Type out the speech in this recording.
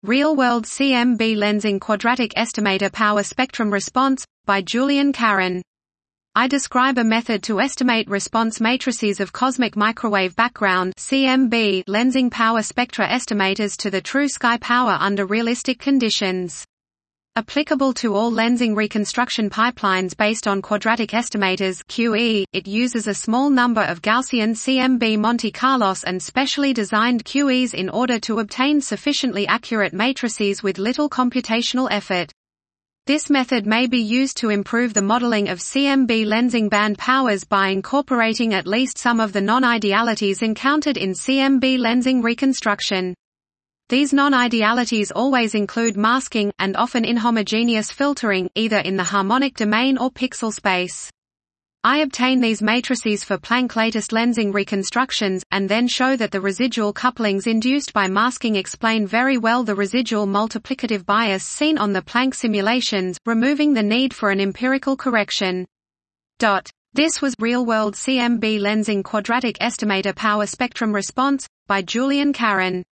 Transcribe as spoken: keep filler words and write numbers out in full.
Real-world C M B lensing quadratic estimator power spectrum response, by Julian Caron. I describe a method to estimate response matrices of cosmic microwave background C M B lensing power spectra estimators to the true sky power under realistic conditions. Applicable to all lensing reconstruction pipelines based on quadratic estimators Q E, it uses a small number of Gaussian C M B Monte Carlos and specially designed Q Es in order to obtain sufficiently accurate matrices with little computational effort. This method may be used to improve the modeling of C M B lensing band powers by incorporating at least some of the non-idealities encountered in C M B lensing reconstruction. These non-idealities always include masking, and often inhomogeneous filtering, either in the harmonic domain or pixel space. I obtain these matrices for Planck latest lensing reconstructions, and then show that the residual couplings induced by masking explain very well the residual multiplicative bias seen on the Planck simulations, removing the need for an empirical correction. This was Real-World C M B Lensing Quadratic Estimator Power Spectrum Response, by Julian Caron.